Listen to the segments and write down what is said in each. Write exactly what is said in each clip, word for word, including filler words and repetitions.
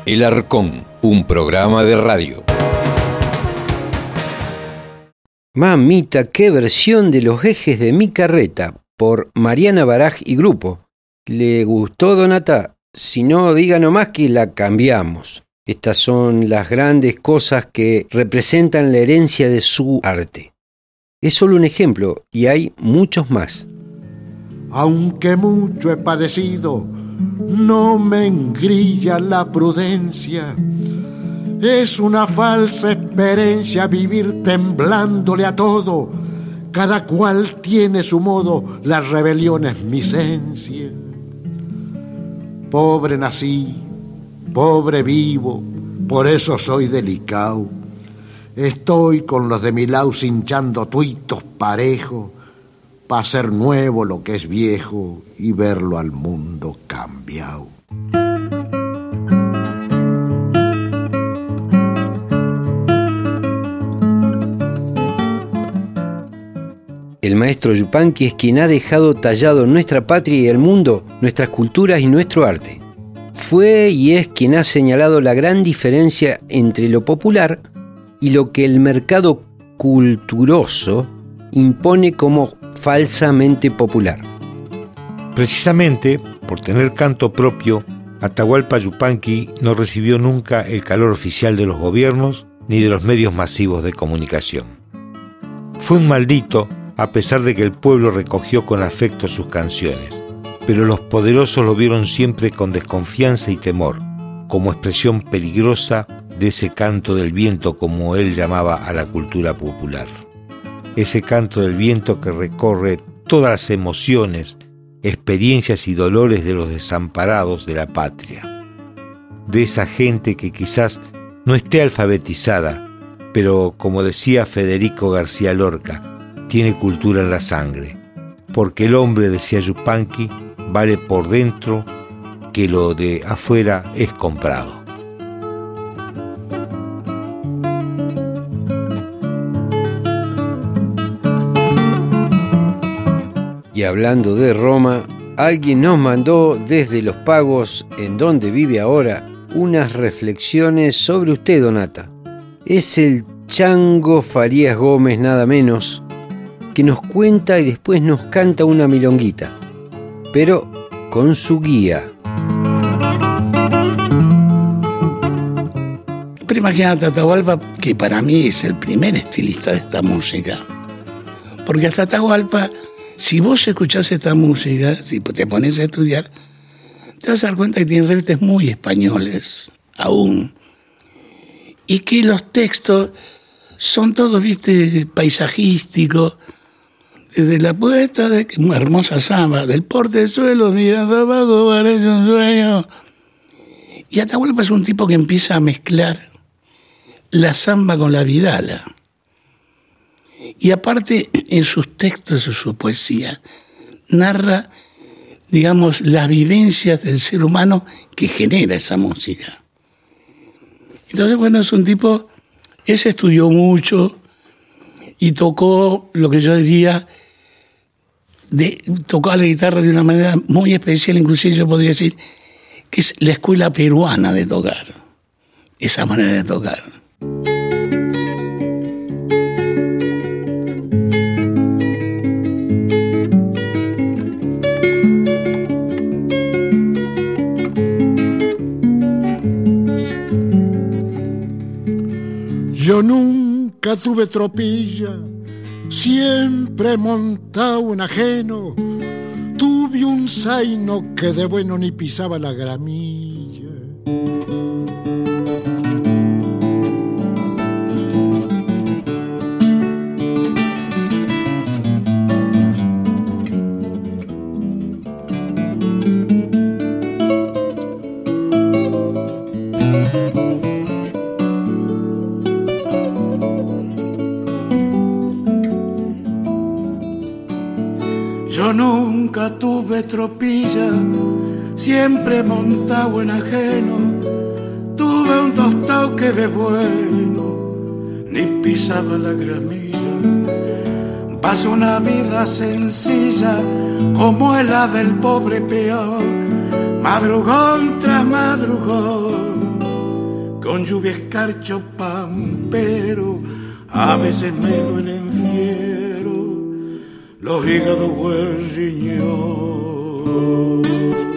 El Arcón, un programa de radio. Mamita, qué versión de Los ejes de mi carreta, por Mariana Baraj y Grupo. ¿Le gustó, Donata? Si no, diga nomás que la cambiamos. Estas son las grandes cosas que representan la herencia de su arte. Es solo un ejemplo y hay muchos más. Aunque mucho he padecido, no me engrilla la prudencia. Es una falsa experiencia vivir temblándole a todo. Cada cual tiene su modo, la rebelión es mi esencia. Pobre nací, pobre vivo, por eso soy delicado. Estoy con los de mi lado hinchando tuitos parejos, pa' hacer nuevo lo que es viejo y verlo al mundo cambiado. El maestro Yupanqui es quien ha dejado tallado en nuestra patria y el mundo nuestras culturas y nuestro arte. Fue y es quien ha señalado la gran diferencia entre lo popular y lo que el mercado culturoso impone como falsamente popular. Precisamente por tener canto propio, Atahualpa Yupanqui no recibió nunca el calor oficial de los gobiernos ni de los medios masivos de comunicación. Fue un maldito a pesar de que el pueblo recogió con afecto sus canciones, pero los poderosos lo vieron siempre con desconfianza y temor, como expresión peligrosa de ese canto del viento, como él llamaba a la cultura popular. Ese canto del viento que recorre todas las emociones, experiencias y dolores de los desamparados de la patria, de esa gente que quizás no esté alfabetizada, pero como decía Federico García Lorca, tiene cultura en la sangre, porque el hombre, decía Yupanqui, vale por dentro que lo de afuera es comprado. Y hablando de Roma, alguien nos mandó desde Los Pagos, en donde vive ahora, unas reflexiones sobre usted, Donata. Es el Chango Farías Gómez, nada menos, que nos cuenta y después nos canta una milonguita, pero con su guía. Pero imagínate a Atahualpa, que para mí es el primer estilista de esta música. Porque hasta Atahualpa, si vos escuchás esta música, si te pones a estudiar, te vas a dar cuenta que tiene revistas muy españoles, aún. Y que los textos son todos, viste, paisajísticos. Desde la puesta de una hermosa samba, del portezuelo mirando abajo parece un sueño. Y Atahualpa es un tipo que empieza a mezclar la samba con la vidala. Y aparte, en sus textos, en su poesía, narra, digamos, las vivencias del ser humano que genera esa música. Entonces, bueno, es un tipo, él se estudió mucho y tocó lo que yo diría, de, tocó la guitarra de una manera muy especial, inclusive yo podría decir que es la escuela peruana de tocar, esa manera de tocar. Yo nunca tuve tropilla, siempre montado en ajeno. Tuve un zaino que de bueno ni pisaba la gramilla. Yo nunca tuve tropilla, siempre montado en ajeno. Tuve un tostado que de bueno ni pisaba la gramilla. Paso una vida sencilla como es la del pobre peón, madrugón tras madrugón. con lluvia, escarcho, pampero, a veces me duelen fiero los hígados o el riñón.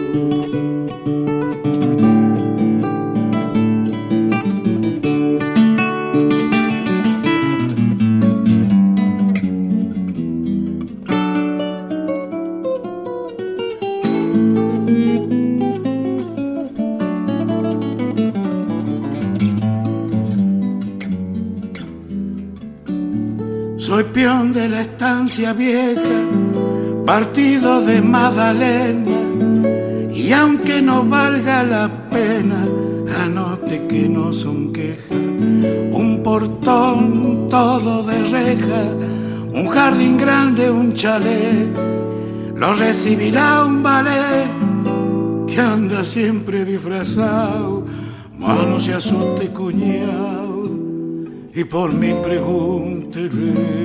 Soy peón de la estancia vieja, partido de Magdalena, y aunque no valga la pena, anote que no son quejas. Un portón todo de reja, un jardín grande, un chalet, lo recibirá un ballet que anda siempre disfrazado. Mas no se asuste, cuñao, y por mí pregúntele.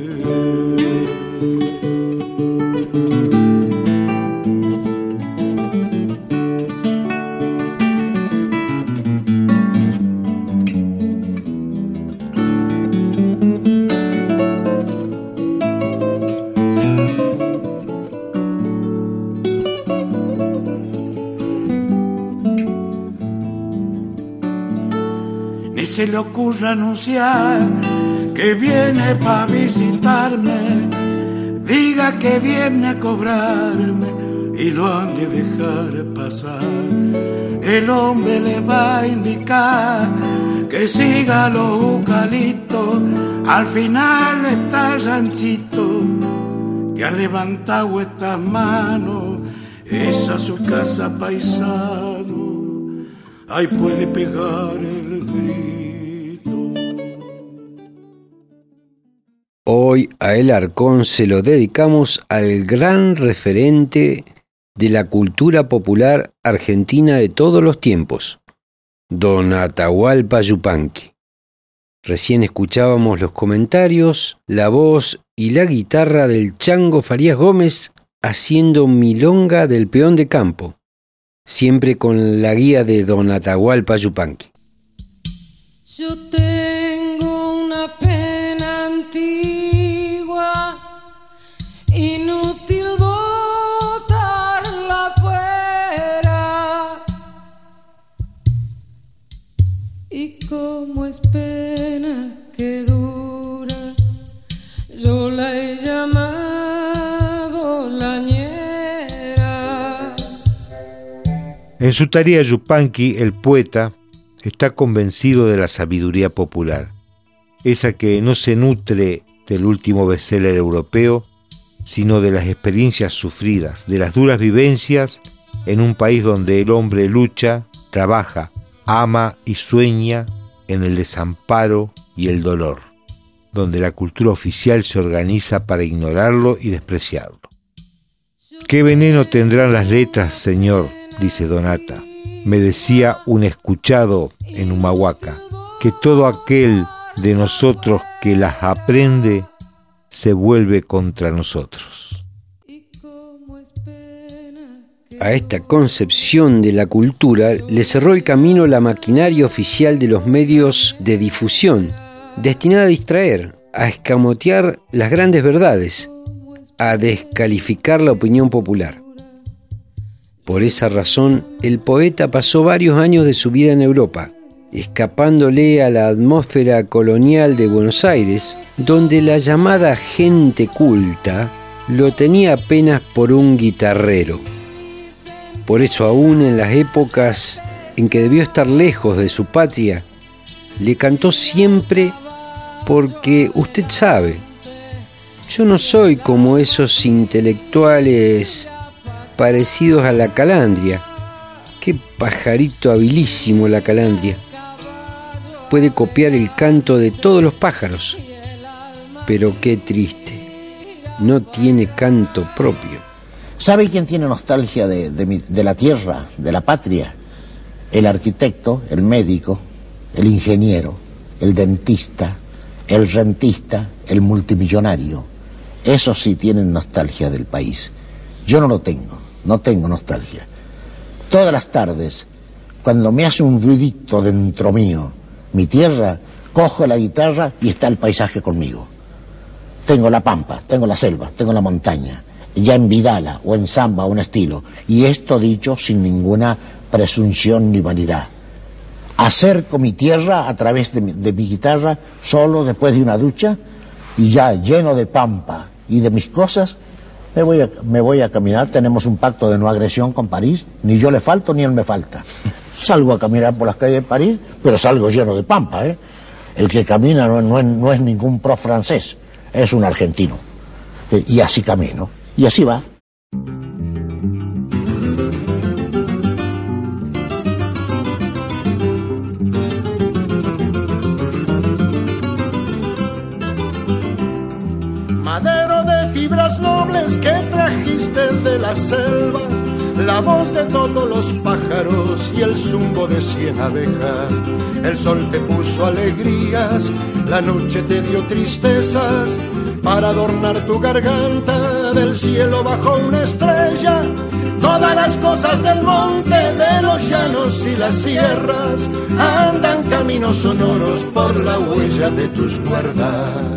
Ni se le ocurra anunciar que viene pa' visitarme, diga que viene a cobrarme y lo han de dejar pasar. El hombre le va a indicar que siga los eucaliptos, al final está el ranchito que ha levantado estas manos, esa su casa, paisano, ahí puede pegar el grito. Hoy a El Arcón se lo dedicamos al gran referente de la cultura popular argentina de todos los tiempos, don Atahualpa Yupanqui. Recién escuchábamos los comentarios, la voz y la guitarra del Chango Farías Gómez haciendo milonga del peón de campo, siempre con la guía de don Atahualpa Yupanqui. Yo tengo una pena antigua, inútil botarla fuera, y como es pena que dura, yo la he llamado la ñera. En su tarea, Yupanqui, el poeta, está convencido de la sabiduría popular, esa que no se nutre del último bestseller europeo, sino de las experiencias sufridas, de las duras vivencias en un país donde el hombre lucha, trabaja, ama y sueña en el desamparo y el dolor, donde la cultura oficial se organiza para ignorarlo y despreciarlo. ¿Qué veneno tendrán las letras, señor?, dice Donata. Me decía un escuchado en Humahuaca, que todo aquel de nosotros que las aprende se vuelve contra nosotros. A esta concepción de la cultura le cerró el camino la maquinaria oficial de los medios de difusión, destinada a distraer, a escamotear las grandes verdades, a descalificar la opinión popular. Por esa razón, el poeta pasó varios años de su vida en Europa, escapándole a la atmósfera colonial de Buenos Aires, donde la llamada gente culta lo tenía apenas por un guitarrero. Por eso, aún en las épocas en que debió estar lejos de su patria, le cantó siempre porque usted sabe, yo no soy como esos intelectuales parecidos a la calandria. Qué pajarito habilísimo la calandria. Puede copiar el canto de todos los pájaros, pero qué triste, no tiene canto propio. ¿Sabe quién tiene nostalgia de, de, mi, de la tierra, de la patria? El arquitecto, el médico, el ingeniero, el dentista, el rentista, el multimillonario. Esos sí tienen nostalgia del país. Yo no lo tengo, no tengo nostalgia. Todas las tardes, cuando me hace un ruidito dentro mío, mi tierra, cojo la guitarra y está el paisaje conmigo. Tengo la pampa, tengo la selva, tengo la montaña, ya en vidala o en samba o en estilo, y esto dicho sin ninguna presunción ni vanidad. Acerco mi tierra a través de mi, de mi guitarra solo después de una ducha, y ya lleno de pampa y de mis cosas, me voy, a, me voy a caminar. Tenemos un pacto de no agresión con París, ni yo le falto ni él me falta. Salgo a caminar por las calles de París, pero salgo lleno de pampa, ¿eh? El que camina no, no, es, no es ningún pro francés, es un argentino. Y así camino, y así va. Madero de fibras nobles que trajiste de la selva, la voz de todos los pájaros y el zumbo de cien abejas. El sol te puso alegrías, la noche te dio tristezas. Para adornar tu garganta del cielo bajó una estrella. Todas las cosas del monte, de los llanos y las sierras, andan caminos sonoros por la huella de tus cuerdas.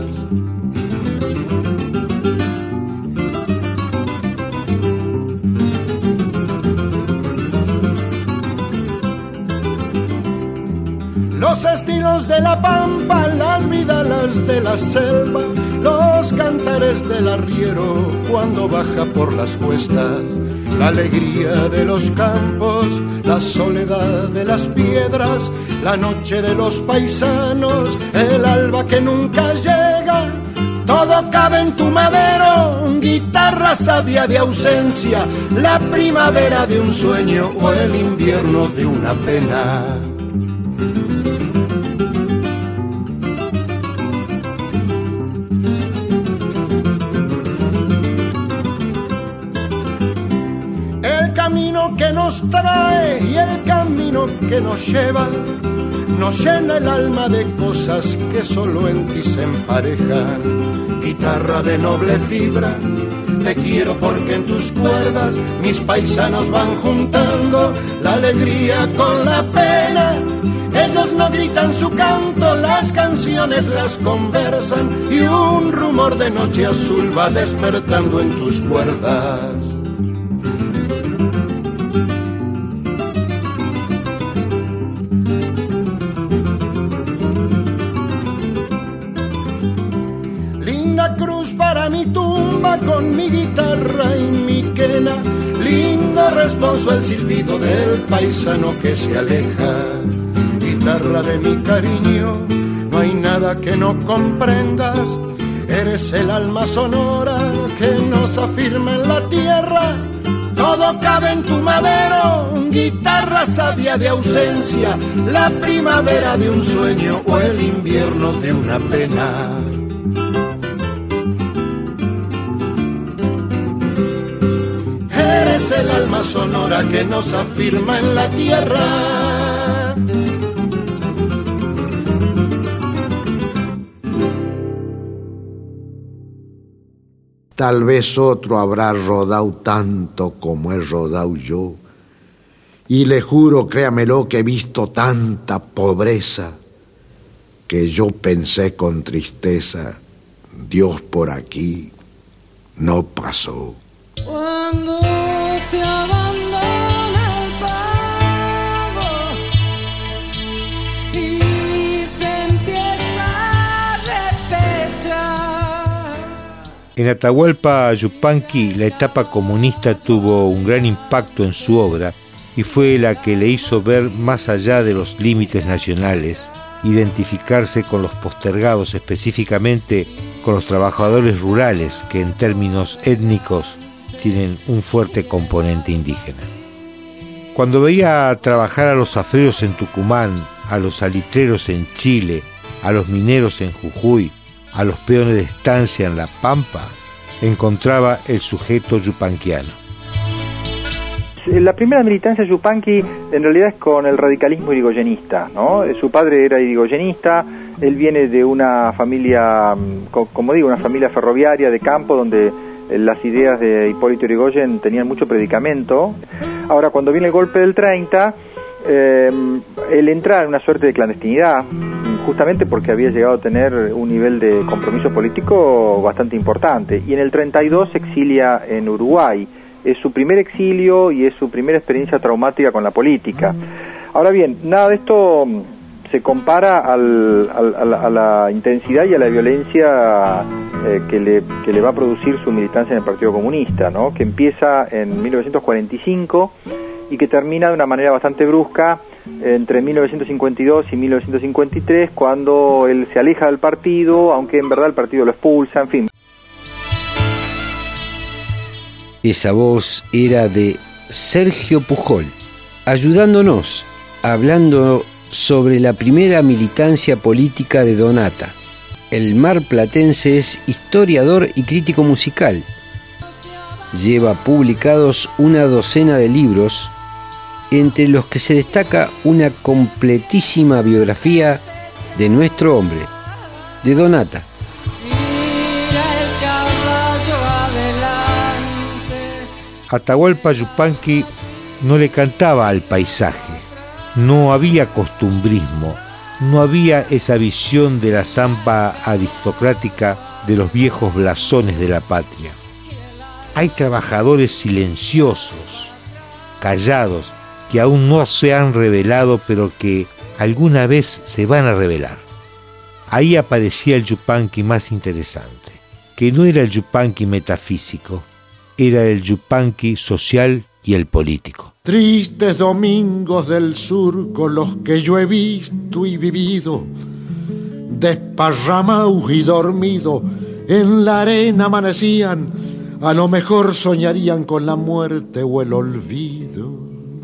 Los estilos de la pampa, las vidalas de la selva, los cantares del arriero cuando baja por las cuestas, la alegría de los campos, la soledad de las piedras, la noche de los paisanos, el alba que nunca llega. Todo cabe en tu madero, guitarra sabia de ausencia, la primavera de un sueño o el invierno de una pena. Que nos trae y el camino que nos lleva nos llena el alma de cosas que solo en ti se emparejan. Guitarra de noble fibra, te quiero porque en tus cuerdas mis paisanos van juntando la alegría con la pena. Ellos no gritan su canto, las canciones las conversan y un rumor de noche azul va despertando en tus cuerdas. Mi tumba con mi guitarra y mi quena, lindo responso el silbido del paisano que se aleja. Guitarra de mi cariño, no hay nada que no comprendas, eres el alma sonora que nos afirma en la tierra. Todo cabe en tu madero, guitarra sabia de ausencia, la primavera de un sueño o el invierno de una pena. Eres el alma sonora que nos afirma en la tierra. Tal vez otro habrá rodado tanto como he rodado yo, y le juro, créamelo, que he visto tanta pobreza que yo pensé con tristeza, Dios por aquí no pasó. Cuando se abandona el pago y se empieza a repechar. En Atahualpa Yupanqui, la etapa comunista tuvo un gran impacto en su obra y fue la que le hizo ver más allá de los límites nacionales, identificarse con los postergados, específicamente con los trabajadores rurales, que en términos étnicos tienen un fuerte componente indígena. Cuando veía trabajar a los zafreros en Tucumán, a los salitreros en Chile, a los mineros en Jujuy, a los peones de estancia en La Pampa, encontraba el sujeto yupanquiano. La primera militancia yupanqui en realidad es con el radicalismo irigoyenista, ¿no? Su padre era irigoyenista, él viene de una familia, como digo, una familia ferroviaria de campo donde las ideas de Hipólito Yrigoyen tenían mucho predicamento. Ahora, cuando viene el golpe del treinta, eh, el entrar en una suerte de clandestinidad, justamente porque había llegado a tener un nivel de compromiso político bastante importante, y en el treinta y dos se exilia en Uruguay. Es su primer exilio y es su primera experiencia traumática con la política. Ahora bien, nada de esto se compara al, al, a, la, a la intensidad y a la violencia eh, que, le, que le va a producir su militancia en el Partido Comunista, ¿no? Que empieza en mil novecientos cuarenta y cinco y que termina de una manera bastante brusca entre mil novecientos cincuenta y dos y mil novecientos cincuenta y tres, cuando él se aleja del partido, aunque en verdad el partido lo expulsa, en fin. Esa voz era de Sergio Pujol, ayudándonos, hablando sobre la primera militancia política de Donata. El marplatense es historiador y crítico musical. Lleva publicados una docena de libros, entre los que se destaca una completísima biografía de nuestro hombre, de Donata. Atahualpa Yupanqui no le cantaba al paisaje, no había costumbrismo, no había esa visión de la zampa aristocrática de los viejos blasones de la patria. Hay trabajadores silenciosos, callados, que aún no se han revelado, pero que alguna vez se van a revelar. Ahí aparecía el Yupanqui más interesante, que no era el Yupanqui metafísico, era el Yupanqui social y el político. Tristes domingos del surco los que yo he visto y vivido, desparramados y dormidos en la arena amanecían, a lo mejor soñarían con la muerte o el olvido.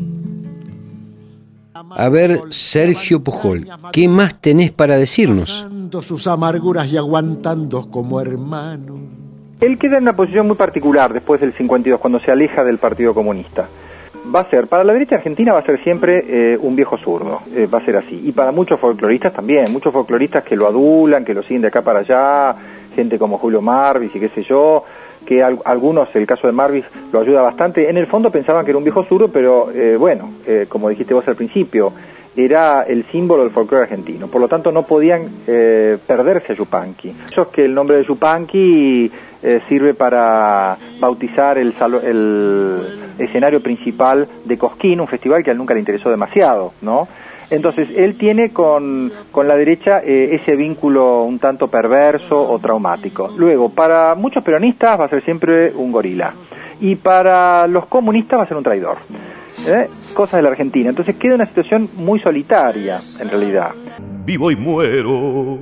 A ver, Sergio Pujol, ¿qué más tenés para decirnos? Sus amarguras y aguantando como hermanos. Él queda en una posición muy particular después del cincuenta y dos, cuando se aleja del Partido Comunista. Va a ser, para la derecha argentina va a ser siempre eh, un viejo zurdo, eh, va a ser así. Y para muchos folcloristas también, muchos folcloristas que lo adulan, que lo siguen de acá para allá, gente como Julio Marvis y qué sé yo, que al, algunos, el caso de Marvis, lo ayuda bastante. En el fondo pensaban que era un viejo zurdo, pero eh, bueno, eh, como dijiste vos al principio, era el símbolo del folclore argentino, por lo tanto no podían eh, perderse a Yupanqui. Eso es que el nombre de Yupanqui eh, sirve para bautizar el, salo, el escenario principal de Cosquín, un festival que a él nunca le interesó demasiado, ¿no? Entonces él tiene con, con la derecha eh, ese vínculo un tanto perverso o traumático. Luego, para muchos peronistas va a ser siempre un gorila, y para los comunistas va a ser un traidor. ¿Eh? Cosas de la Argentina. Entonces queda una situación muy solitaria, en realidad. Vivo y muero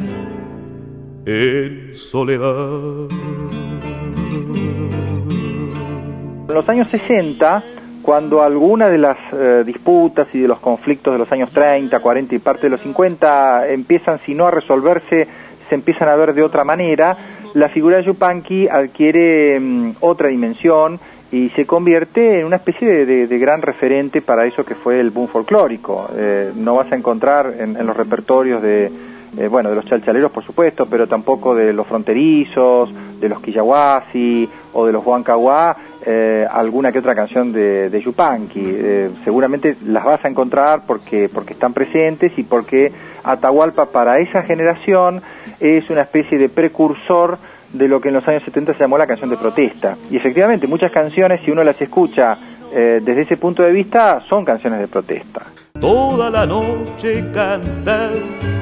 en soledad. En los años sesenta, cuando algunas de las eh, disputas y de los conflictos de los años treinta, cuarenta y parte de los cincuenta empiezan, si no a resolverse, se empiezan a ver de otra manera, la figura de Yupanqui adquiere mm, otra dimensión y se convierte en una especie de, de, de gran referente para eso que fue el boom folclórico. Eh, no vas a encontrar en, en los repertorios de, eh, bueno, de los chalchaleros, por supuesto, pero tampoco de los fronterizos, de los quillahuasi o de los huancahuá, eh, alguna que otra canción de, de Yupanqui. Eh, seguramente las vas a encontrar porque, porque están presentes y porque Atahualpa para esa generación es una especie de precursor de lo que en los años setenta se llamó la canción de protesta. Y efectivamente, muchas canciones, si uno las escucha eh, desde ese punto de vista, son canciones de protesta. Toda la noche cantar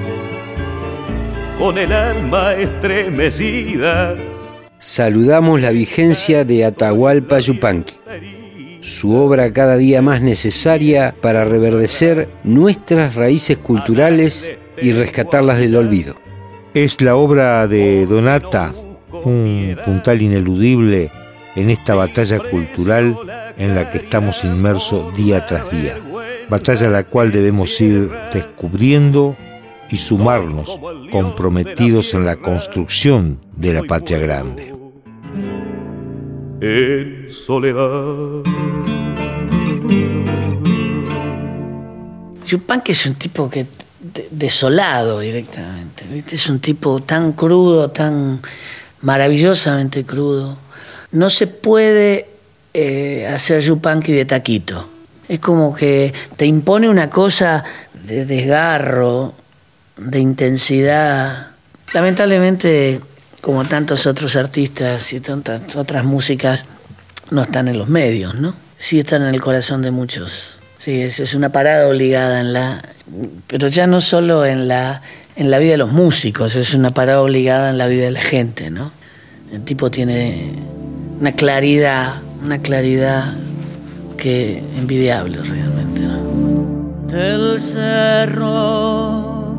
con el alma estremecida. Saludamos la vigencia de Atahualpa Yupanqui, su obra cada día más necesaria para reverdecer nuestras raíces culturales y rescatarlas del olvido. Es la obra de Donata, un puntal ineludible en esta batalla cultural en la que estamos inmersos día tras día. Batalla a la cual debemos ir descubriendo y sumarnos, comprometidos en la construcción de la patria grande. En soledad. Yupanqui es un tipo que desolado directamente, ¿viste? Es un tipo tan crudo, tan maravillosamente crudo. No se puede eh, hacer Yupanqui de taquito. Es como que te impone una cosa de desgarro, de intensidad. Lamentablemente, como tantos otros artistas y tantas otras músicas, no están en los medios, ¿no? Sí están en el corazón de muchos. Sí, es, es una parada obligada en la... Pero ya no solo en la, en la vida de los músicos, es una parada obligada en la vida de la gente, ¿no? El tipo tiene una claridad, una claridad que envidiable realmente, ¿no? Del cerro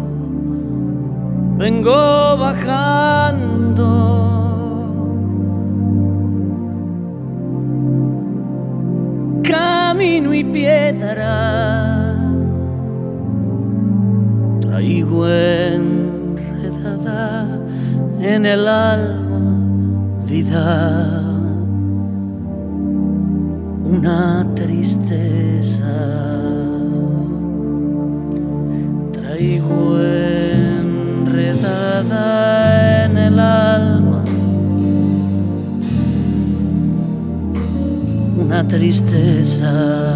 vengo bajando, camino y piedra traigo enredada en el alma vida, una tristeza traigo enredada en el alma, una tristeza.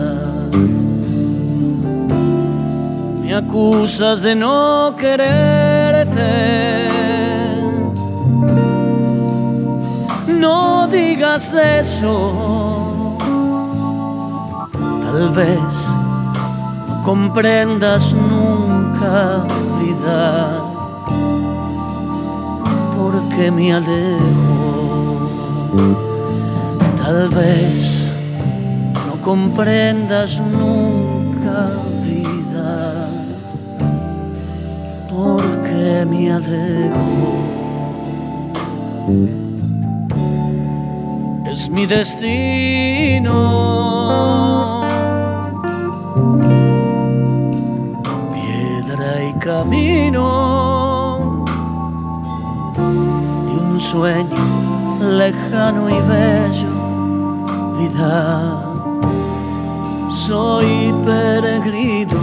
Me acusas de no quererte, no digas eso, tal vez no comprendas nunca, vida, porque me alejo. Tal vez no comprendas nunca, vida, porque me alejo. Es mi destino, piedra y camino de un sueño lejano y bello, vida, soy peregrino.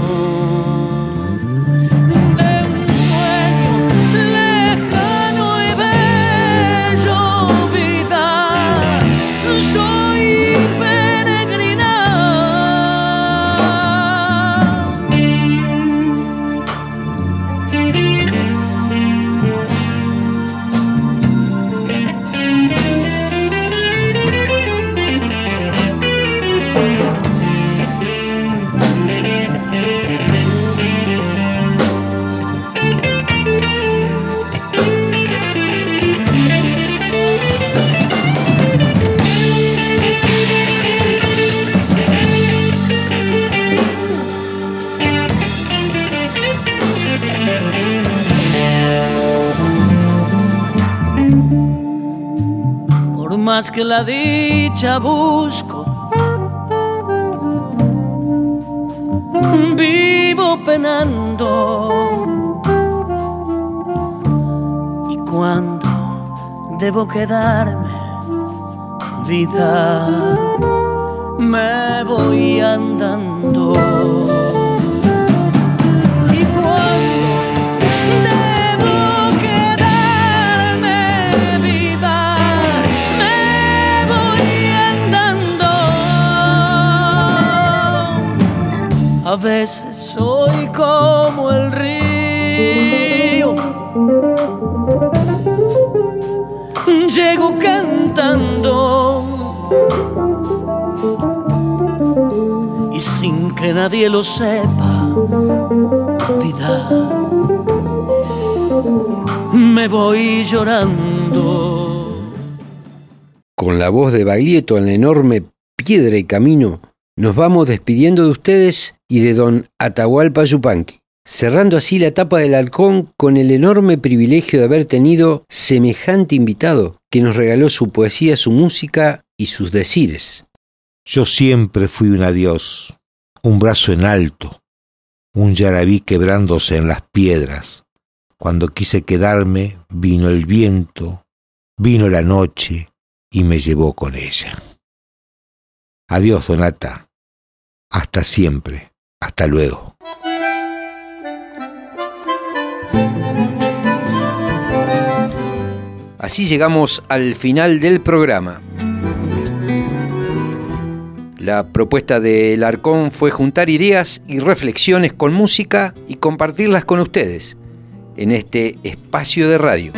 Más que la dicha busco, vivo penando, y cuando debo quedarme, vida, me voy andando. A veces soy como el río, llego cantando y sin que nadie lo sepa, vida, me voy llorando. Con la voz de Baglietto en la enorme Piedra y Camino, nos vamos despidiendo de ustedes y de don Atahualpa Yupanqui, cerrando así la etapa del Halcón con el enorme privilegio de haber tenido semejante invitado que nos regaló su poesía, su música y sus decires. Yo siempre fui un adiós, un brazo en alto, un yarabí quebrándose en las piedras. Cuando quise quedarme, vino el viento, vino la noche y me llevó con ella. Adiós, Donata. Hasta siempre. Hasta luego. Así llegamos al final del programa. La propuesta del Arcón fue juntar ideas y reflexiones con música y compartirlas con ustedes en este espacio de radio.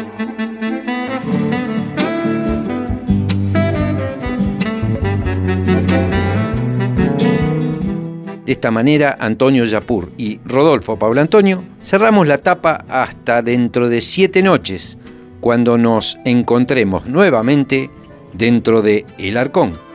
De esta manera, Antonio Yapur y Rodolfo Pablo Antonio cerramos la tapa hasta dentro de siete noches, cuando nos encontremos nuevamente dentro de El Arcón.